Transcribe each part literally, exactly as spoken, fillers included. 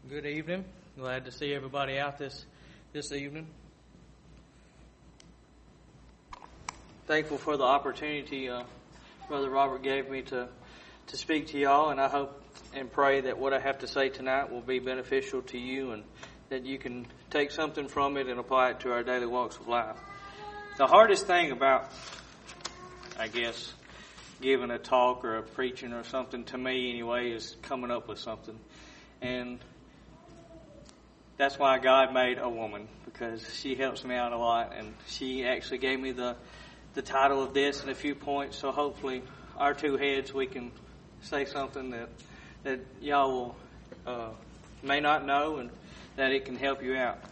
Good evening. Glad to see everybody out this this evening. Thankful for the opportunity uh, Brother Robert gave me to, to speak to y'all, and I hope and pray that what I have to say tonight will be beneficial to you and that you can take something from it and apply it to our daily walks of life. The hardest thing about, I guess, giving a talk or a preaching or something, to me anyway, is coming up with something. And that's why God made a woman, because she helps me out a lot, and she actually gave me the the title of this and a few points, so hopefully our two heads we can say something that that y'all will uh, may not know and that it can help you out.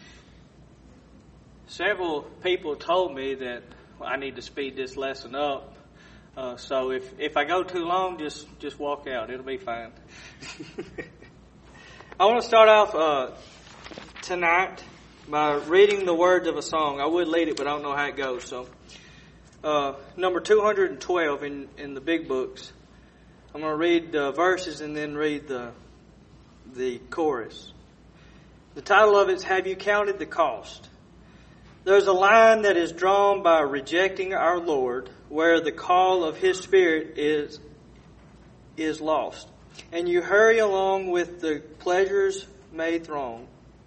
Several people told me that I need to speed this lesson up, uh, so if, if I go too long, just, just walk out. It'll be fine. I want to start off uh, tonight by reading the words of a song. I would lead it, but I don't know how it goes. So, uh, number two hundred twelve in, in the big books. I'm going to read the verses and then read the the chorus. The title of it is "Have You Counted the Cost?" There's a line that is drawn by rejecting our Lord, where the call of His Spirit is is lost, and you hurry along with the pleasures may throng.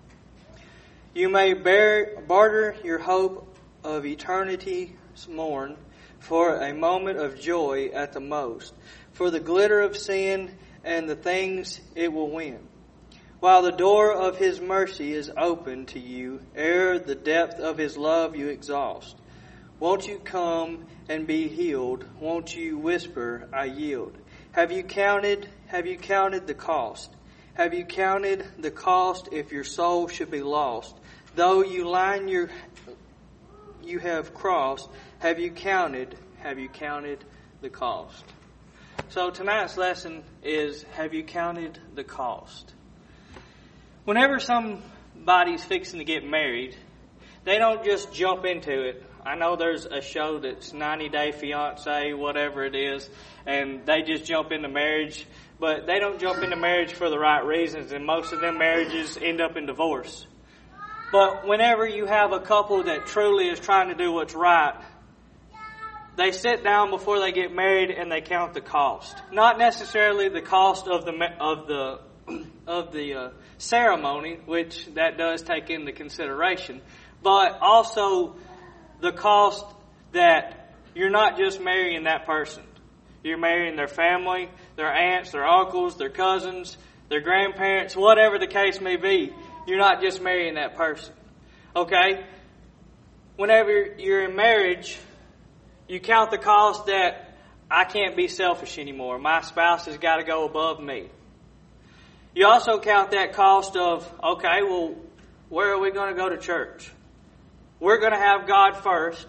You may bear, barter your hope of eternity's morn for a moment of joy at the most, for the glitter of sin and the things it will win. While the door of His mercy is open to you, ere the depth of His love you exhaust. Won't you come and be healed? Won't you whisper, I yield? Have you counted, have you counted the cost? Have you counted the cost if your soul should be lost? Though you line your, you have crossed, have you counted, have you counted the cost? So tonight's lesson is, have you counted the cost? Whenever somebody's fixing to get married, they don't just jump into it. I know there's a show that's ninety day fiance, whatever it is, and they just jump into marriage, but they don't jump into marriage for the right reasons, and most of them marriages end up in divorce. But whenever you have a couple that truly is trying to do what's right, they sit down before they get married and they count the cost. Not necessarily the cost of the of the of the uh, ceremony, which that does take into consideration, but also the cost that you're not just marrying that person. You're marrying their family, their aunts, their uncles, their cousins, their grandparents, whatever the case may be. You're not just marrying that person. Okay? Whenever you're in marriage, you count the cost that I can't be selfish anymore. My spouse has got to go above me. You also count that cost of, okay, well, where are we going to go to church? We're going to have God first.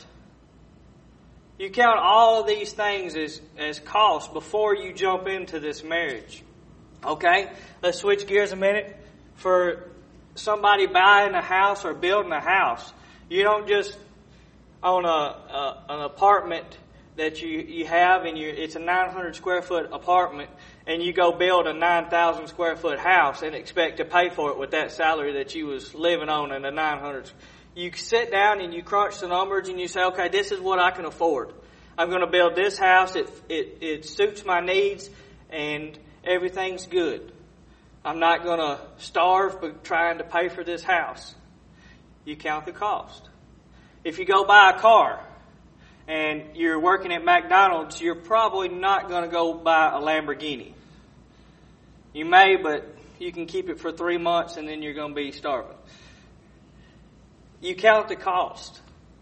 You count all of these things as, as cost before you jump into this marriage. Okay? Let's switch gears a minute. For somebody buying a house or building a house, you don't just own a, a an apartment that you, you have, and you it's a nine hundred square foot apartment, and you go build a nine thousand square foot house and expect to pay for it with that salary that you was living on in the nine hundred. You sit down and you crunch the numbers and you say, okay, this is what I can afford. I'm going to build this house. It, it, it suits my needs and everything's good. I'm not going to starve for trying to pay for this house. You count the cost. If you go buy a car and you're working at McDonald's, you're probably not going to go buy a Lamborghini. You may, but you can keep it for three months and then you're going to be starving. You count the cost.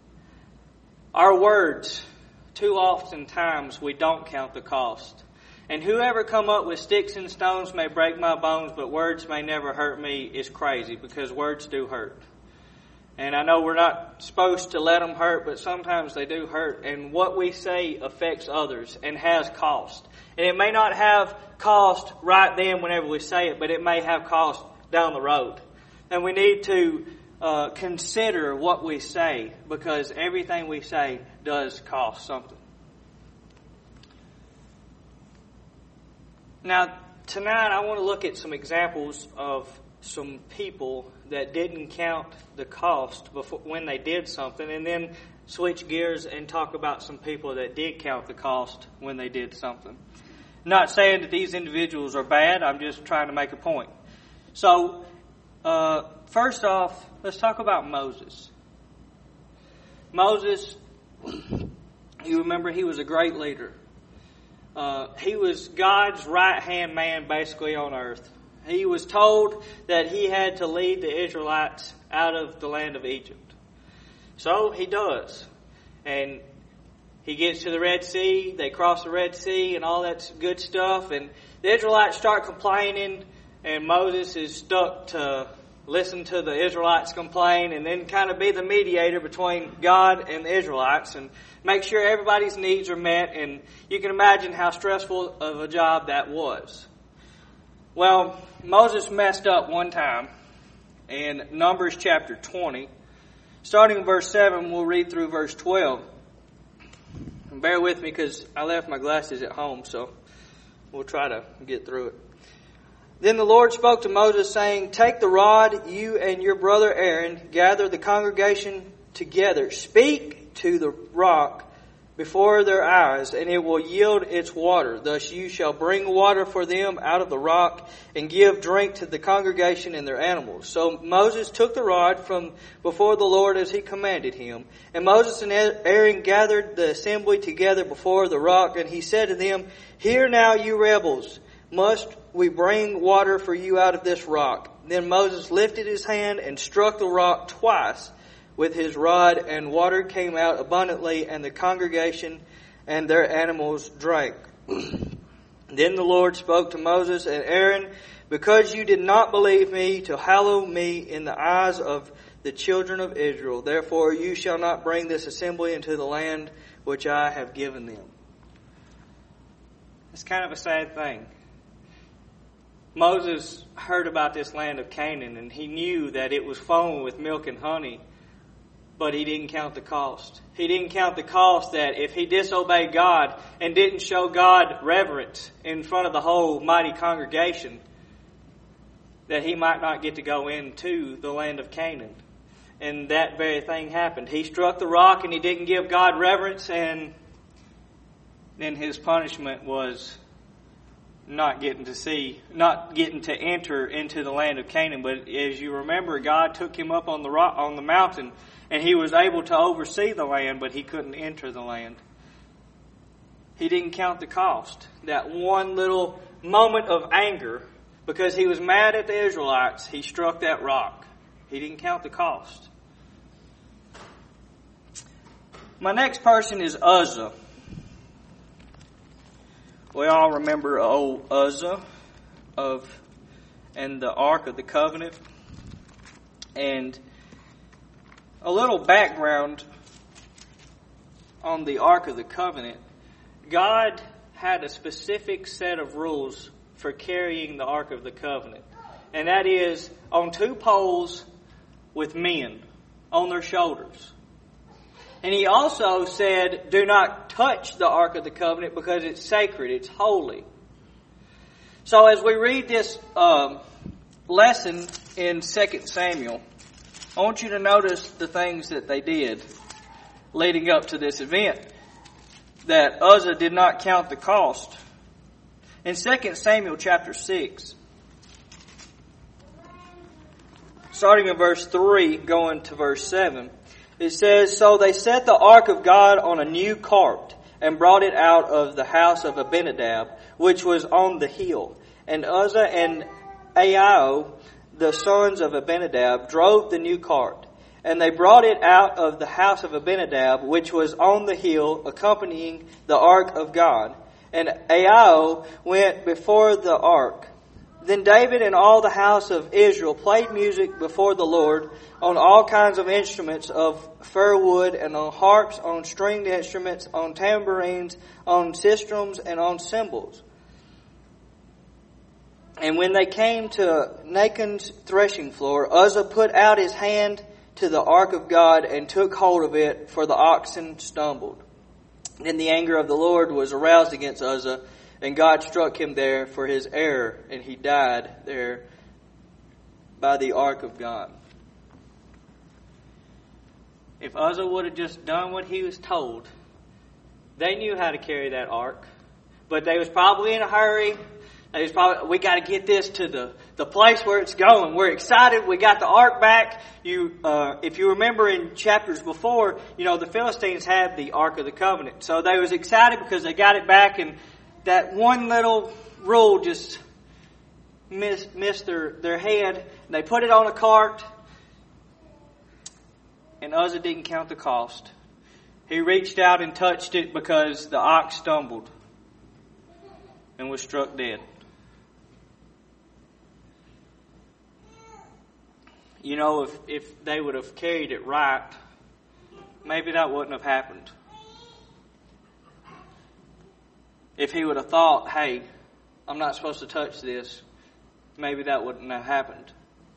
Our words, too often times we don't count the cost. And whoever come up with sticks and stones may break my bones, but words may never hurt me is crazy, because words do hurt. And I know we're not supposed to let them hurt, but sometimes they do hurt. And what we say affects others and has cost. And it may not have cost right then whenever we say it, but it may have cost down the road. And we need to uh, consider what we say, because everything we say does cost something. Now, tonight I want to look at some examples of some people that didn't count the cost before when they did something, and then switch gears and talk about some people that did count the cost when they did something. Not saying that these individuals are bad, I'm just trying to make a point. So, uh, first off, let's talk about Moses. Moses, you remember he was a great leader. Uh, he was God's right-hand man basically on earth. He was told that he had to lead the Israelites out of the land of Egypt. So he does. And he gets to the Red Sea, they cross the Red Sea and all that good stuff. And the Israelites start complaining, and Moses is stuck to listen to the Israelites complain and then kind of be the mediator between God and the Israelites and make sure everybody's needs are met. And you can imagine how stressful of a job that was. Well, Moses messed up one time in Numbers chapter twenty. Starting in verse seven, we'll read through verse twelve. And bear with me because I left my glasses at home, so we'll try to get through it. Then the Lord spoke to Moses, saying, "Take the rod, you and your brother Aaron, gather the congregation together. Speak to the rock before their eyes, and it will yield its water. Thus you shall bring water for them out of the rock, and give drink to the congregation and their animals." So Moses took the rod from before the Lord as he commanded him. And Moses and Aaron gathered the assembly together before the rock, and he said to them, "Hear now, you rebels, must we bring water for you out of this rock?" Then Moses lifted his hand and struck the rock twice with his rod, and water came out abundantly, and the congregation and their animals drank. Then the Lord spoke to Moses and Aaron, "Because you did not believe me to hallow me in the eyes of the children of Israel, therefore you shall not bring this assembly into the land which I have given them." It's kind of a sad thing. Moses heard about this land of Canaan, and he knew that it was flowing with milk and honey, but he didn't count the cost. He didn't count the cost that if he disobeyed God and didn't show God reverence in front of the whole mighty congregation, that he might not get to go into the land of Canaan. And that very thing happened. He struck the rock and he didn't give God reverence, and then his punishment was not getting to see, not getting to enter into the land of Canaan. But as you remember, God took him up on the rock, on the mountain, and he was able to oversee the land, but he couldn't enter the land. He didn't count the cost. That one little moment of anger, because he was mad at the Israelites, he struck that rock. He didn't count the cost. My next person is Uzzah. We all remember old Uzzah of and the Ark of the Covenant. And a little background on the Ark of the Covenant. God had a specific set of rules for carrying the Ark of the Covenant. And that is on two poles with men on their shoulders. And he also said, do not touch the Ark of the Covenant because it's sacred, it's holy. So as we read this um, lesson in Second Samuel, I want you to notice the things that they did leading up to this event, that Uzzah did not count the cost. In Second Samuel chapter six, starting in verse three, going to verse seven, it says, "So they set the ark of God on a new cart and brought it out of the house of Abinadab, which was on the hill. And Uzzah and Ahio, the sons of Abinadab, drove the new cart. And they brought it out of the house of Abinadab, which was on the hill, accompanying the ark of God. And Ahio went before the ark. Then David and all the house of Israel played music before the Lord on all kinds of instruments of fir wood, and on harps, on stringed instruments, on tambourines, on sistrums, and on cymbals. And when they came to Nachon's threshing floor, Uzzah put out his hand to the ark of God and took hold of it, for the oxen stumbled. Then the anger of the Lord was aroused against Uzzah, and God struck him there for his error, and he died there by the ark of God. If Uzzah would have just done what he was told, they knew how to carry that ark. But they was probably in a hurry. They was probably, we got to get this to the, the place where it's going. We're excited. We got the ark back. You, uh, if you remember in chapters before, you know, the Philistines had the Ark of the Covenant. So they was excited because they got it back, and that one little rule just missed, missed their, their head. They put it on a cart, and Uzzah didn't count the cost. He reached out and touched it because the ox stumbled and was struck dead. You know, if, if they would have carried it right, maybe that wouldn't have happened. If he would have thought, hey, I'm not supposed to touch this, maybe that wouldn't have happened.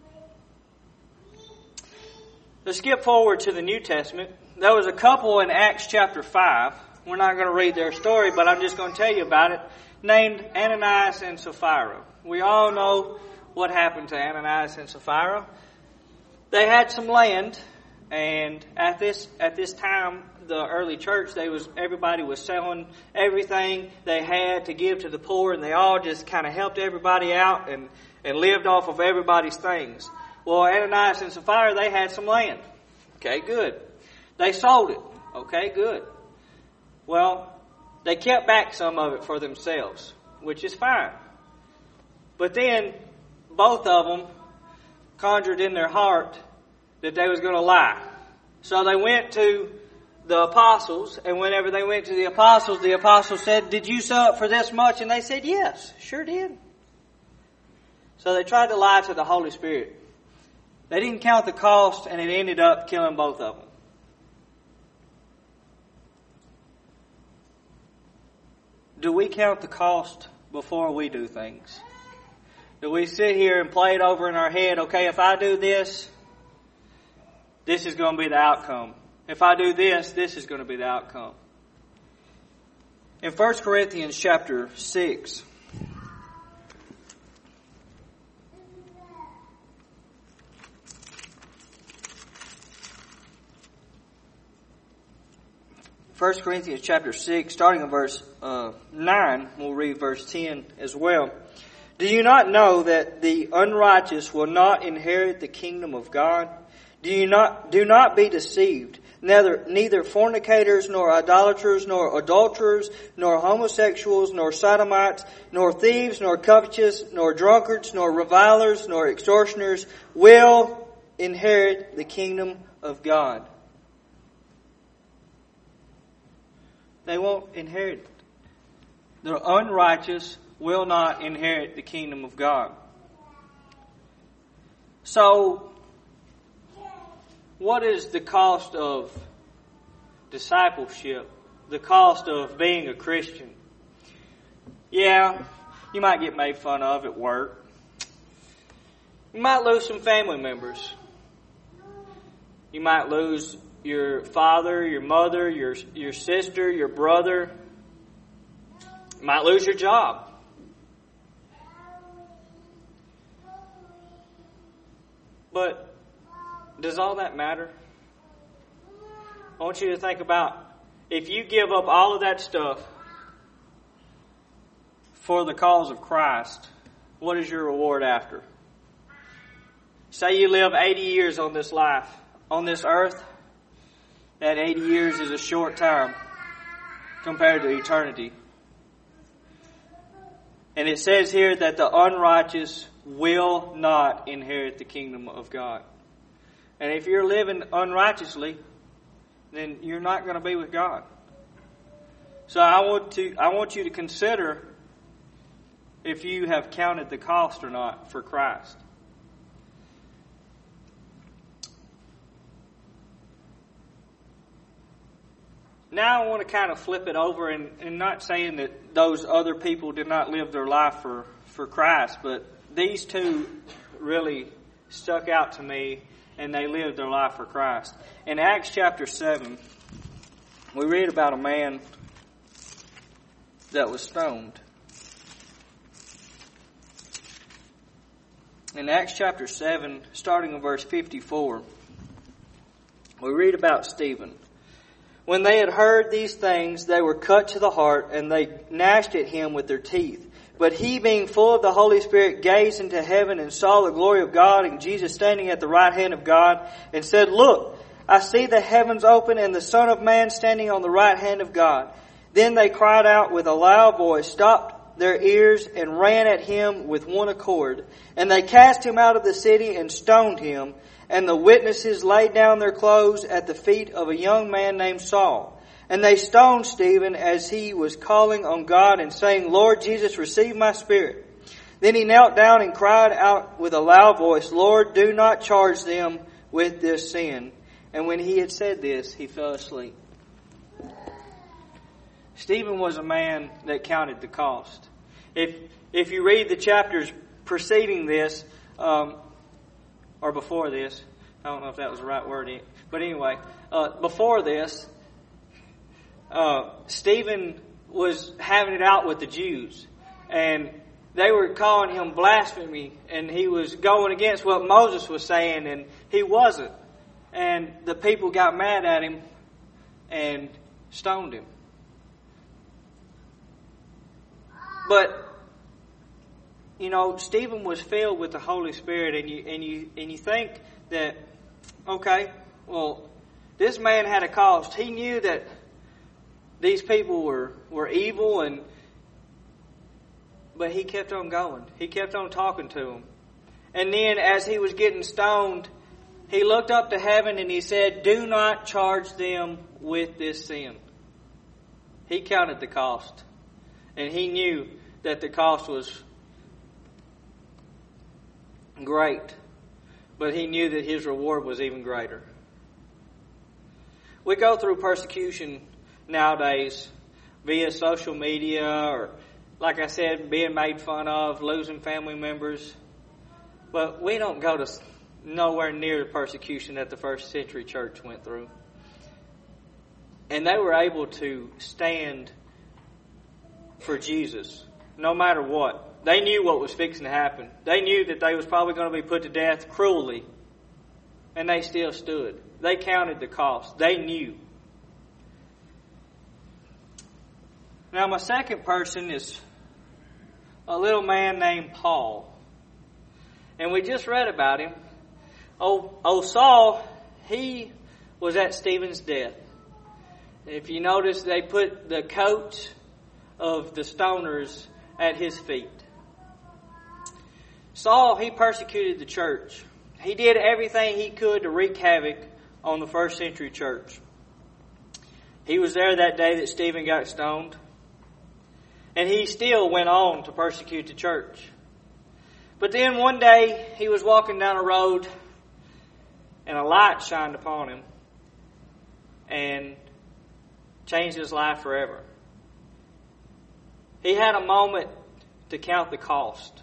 Let's skip forward to the New Testament. There was a couple in Acts chapter five. We're not going to read their story, but I'm just going to tell you about it, named Ananias and Sapphira. We all know what happened to Ananias and Sapphira. They had some land, and at this at this time, the early church, they was everybody was selling everything they had to give to the poor, and they all just kind of helped everybody out and, and lived off of everybody's things. Well, Ananias and Sapphira, they had some land. Okay, good. They sold it. Okay, good. Well, they kept back some of it for themselves, which is fine. But then, both of them conjured in their heart that they was going to lie. So they went to the apostles, and whenever they went to the apostles, the apostles said, did you sell it for this much? And they said, yes, sure did. So they tried to lie to the Holy Spirit. They didn't count the cost, and it ended up killing both of them. Do we count the cost before we do things? Do we sit here and play it over in our head, okay, if I do this, this is going to be the outcome. If I do this, this is going to be the outcome. In First Corinthians chapter six, First Corinthians chapter six, starting in verse uh, nine, we'll read verse ten as well. Do you not know that the unrighteous will not inherit the kingdom of God? Do you not do not be deceived? Neither neither fornicators, nor idolaters, nor adulterers, nor homosexuals, nor sodomites, nor thieves, nor covetous, nor drunkards, nor revilers, nor extortioners will inherit the kingdom of God. They won't inherit it. The unrighteous will not inherit the kingdom of God. So, what is the cost of discipleship? The cost of being a Christian? Yeah, you might get made fun of at work. You might lose some family members. You might lose your father, your mother, your your sister, your brother. You might lose your job. But does all that matter? I want you to think about, if you give up all of that stuff for the cause of Christ, what is your reward after? Say you live eighty years on this life, on this earth. That eighty years is a short time compared to eternity. And it says here that the unrighteous will not inherit the kingdom of God. And if you're living unrighteously, then you're not going to be with God. So I want to I want you to consider if you have counted the cost or not for Christ. Now I want to kind of flip it over, and, and not saying that those other people did not live their life for, for Christ, but these two really stuck out to me, and they lived their life for Christ. In Acts chapter seven, we read about a man that was stoned. in Acts chapter seven, starting in verse fifty-four, we read about Stephen. When they had heard these things, they were cut to the heart, and they gnashed at him with their teeth. But he, being full of the Holy Spirit, gazed into heaven and saw the glory of God and Jesus standing at the right hand of God, and said, Look, I see the heavens open and the Son of Man standing on the right hand of God. Then they cried out with a loud voice, stopped their ears, and ran at him with one accord. And they cast him out of the city and stoned him. And the witnesses laid down their clothes at the feet of a young man named Saul. And they stoned Stephen as he was calling on God and saying, Lord Jesus, receive my spirit. Then he knelt down and cried out with a loud voice, Lord, do not charge them with this sin. And when he had said this, he fell asleep. Stephen was a man that counted the cost. If if you read the chapters preceding this, um, or before this, I don't know if that was the right word, but anyway, uh, before this, uh, Stephen was having it out with the Jews, and they were calling him blasphemy, and he was going against what Moses was saying, and he wasn't. And the people got mad at him and stoned him. But you know, Stephen was filled with the Holy Spirit, and you and you and you think that, okay, well, this man had a cost. He knew that these people were, were evil, and but he kept on going. He kept on talking to them. And then as he was getting stoned, he looked up to heaven and he said, do not charge them with this sin. He counted the cost. And he knew that the cost was great, but he knew that his reward was even greater. We go through persecution nowadays via social media, or like I said, being made fun of, losing family members. But we don't go to nowhere near the persecution that the first century church went through. And they were able to stand for Jesus no matter what. They knew what was fixing to happen. They knew that they was probably going to be put to death cruelly. And they still stood. They counted the cost. They knew. Now my second person is a little man named Paul. And we just read about him. Oh, oh Saul, he was at Stephen's death. If you notice, they put the coat of the stoners at his feet. Saul, he persecuted the church. He did everything he could to wreak havoc on the first century church. He was there that day that Stephen got stoned. And he still went on to persecute the church. But then one day, he was walking down a road, and a light shined upon him and changed his life forever. He had a moment to count the cost.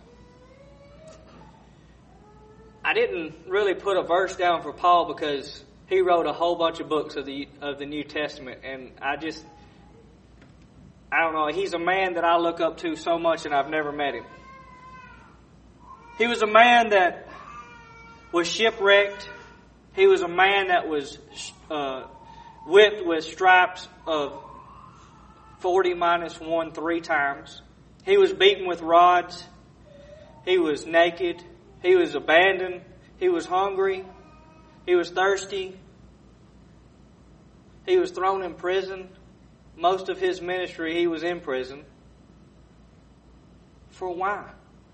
I didn't really put a verse down for Paul because he wrote a whole bunch of books of the of the New Testament, and I just, I don't know, he's a man that I look up to so much, and I've never met him. He was a man that was shipwrecked. He was a man that was uh, whipped with stripes of forty minus one three times. He was beaten with rods. He was naked. He was abandoned. He was hungry. He was thirsty. He was thrown in prison. Most of his ministry, he was in prison. For why?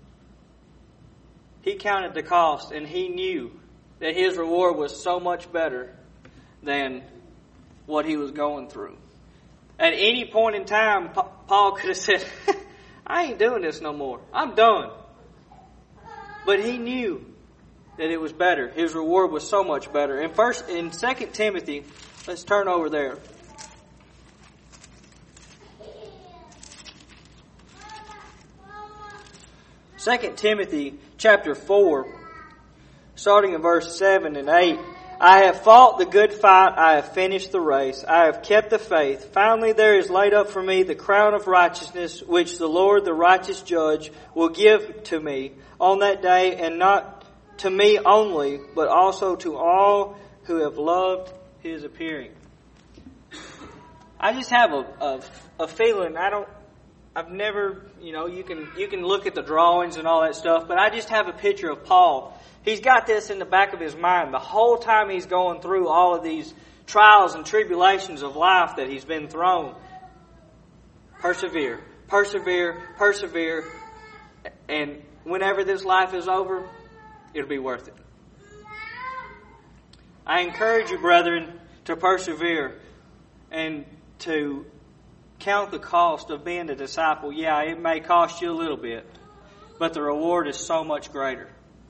He counted the cost, and he knew that his reward was so much better than what he was going through. At any point in time, Paul could have said, I ain't doing this no more. I'm done. But he knew that it was better. His reward was so much better. In first, in Second Timothy, let's turn over there. Second Timothy chapter four, starting in verse seven and eight. I have fought the good fight, I have finished the race, I have kept the faith. Finally there is laid up for me the crown of righteousness, which the Lord, the righteous judge, will give to me on that day, and not to me only, but also to all who have loved His appearing. I just have a, a, a feeling, I don't, I've never, you know, you can, you can look at the drawings and all that stuff, but I just have a picture of Paul. He's got this in the back of his mind the whole time he's going through all of these trials and tribulations of life that he's been thrown. Persevere, persevere, persevere, and whenever this life is over, it'll be worth it. I encourage you, brethren, to persevere and to count the cost of being a disciple. Yeah, it may cost you a little bit, but the reward is so much greater.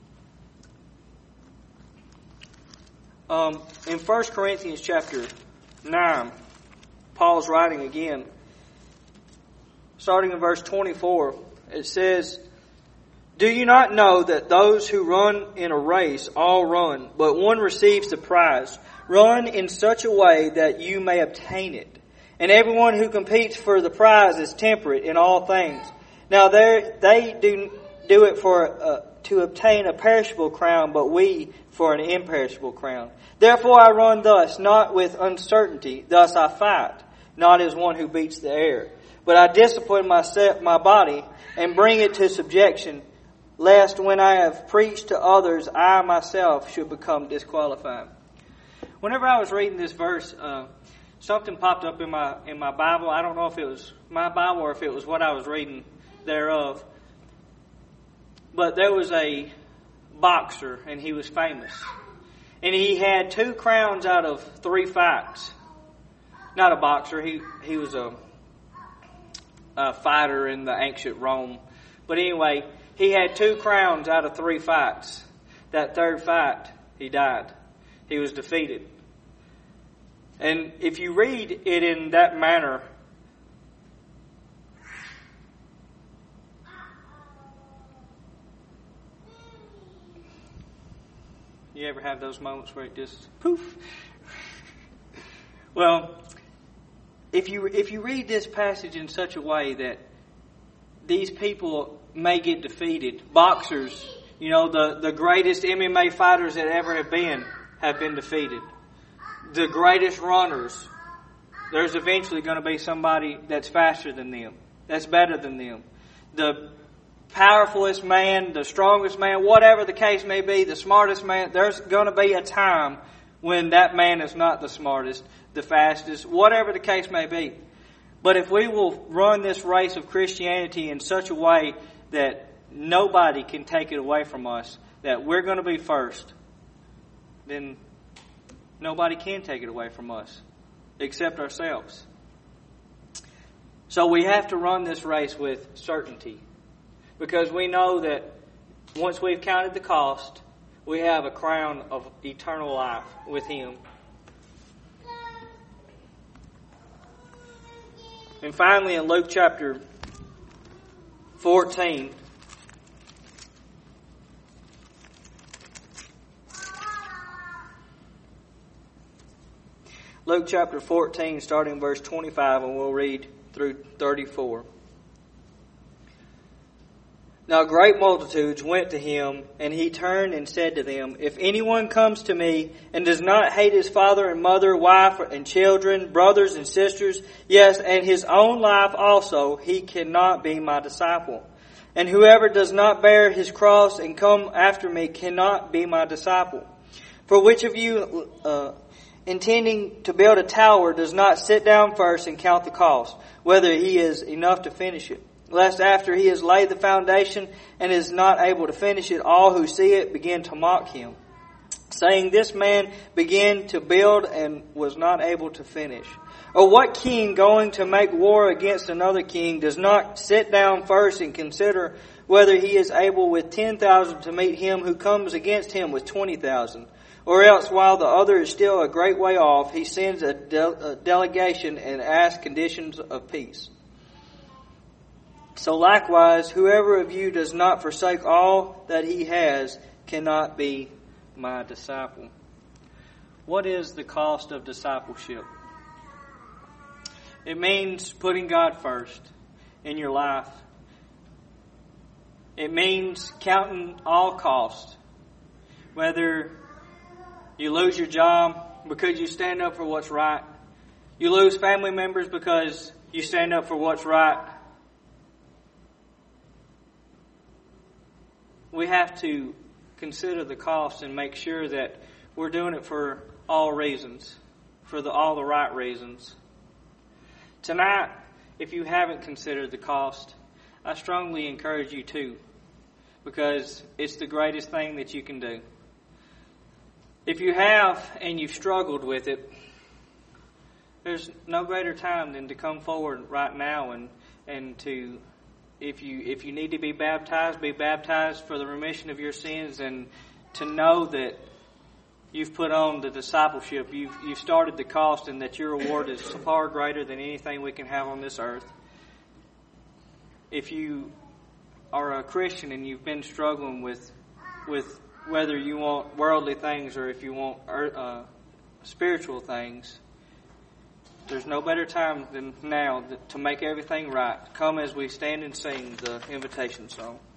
Um, in First Corinthians chapter nine, Paul's writing again. Starting in verse twenty-four, it says, "Do you not know that those who run in a race all run, but one receives the prize? Run in such a way that you may obtain it. And everyone who competes for the prize is temperate in all things. Now they do do it for uh, to obtain a perishable crown, but we for an imperishable crown. Therefore I run thus, not with uncertainty. Thus I fight, not as one who beats the air. But I discipline myself, my body and bring it to subjection, lest when I have preached to others, I myself should become disqualified." Whenever I was reading this verse, uh, something popped up in my in my Bible. I don't know if it was my Bible or if it was what I was reading thereof. But there was a boxer, and he was famous. And he had two crowns out of three fights. Not a boxer, he, he was a, a fighter in the ancient Rome. But anyway, he had two crowns out of three fights. That third fight, he died. He was defeated. And if you read it in that manner, you ever have those moments where it just poof? Well, if you if you read this passage in such a way that these people may get defeated, boxers, you know, the, the greatest M M A fighters that ever have been, have been defeated. The greatest runners, there's eventually going to be somebody that's faster than them, that's better than them. The powerfulest man, the strongest man, whatever the case may be, the smartest man, there's going to be a time when that man is not the smartest, the fastest, whatever the case may be. But if we will run this race of Christianity in such a way that nobody can take it away from us, that we're going to be first, then nobody can take it away from us except ourselves. So we have to run this race with certainty, because we know that once we've counted the cost, we have a crown of eternal life with Him. And finally, in Luke chapter fourteen, Luke chapter fourteen, starting verse twenty-five, and we'll read through thirty-four. "Now great multitudes went to him, and he turned and said to them, If anyone comes to me and does not hate his father and mother, wife and children, brothers and sisters, yes, and his own life also, he cannot be my disciple. And whoever does not bear his cross and come after me cannot be my disciple. For which of you, uh, intending to build a tower, does not sit down first and count the cost, whether he is enough to finish it? Lest after he has laid the foundation and is not able to finish it, all who see it begin to mock him, saying, This man began to build and was not able to finish. Or what king going to make war against another king does not sit down first and consider whether he is able with ten thousand to meet him who comes against him with twenty thousand? Or else, while the other is still a great way off, he sends a, de- a delegation and asks conditions of peace. So likewise, whoever of you does not forsake all that he has cannot be my disciple." What is the cost of discipleship? It means putting God first in your life. It means counting all cost Whether you lose your job because you stand up for what's right, you lose family members because you stand up for what's right, we have to consider the cost and make sure that we're doing it for all reasons, for the, all the right reasons. Tonight, if you haven't considered the cost, I strongly encourage you to, because it's the greatest thing that you can do. If you have and you've struggled with it, there's no greater time than to come forward right now and, and to, if you if you need to be baptized, be baptized for the remission of your sins, and to know that you've put on the discipleship, you've, you've started the cost, and that your reward is far greater than anything we can have on this earth. If you are a Christian and you've been struggling with with whether you want worldly things or if you want uh, spiritual things, there's no better time than now to make everything right. Come as we stand and sing the invitation song.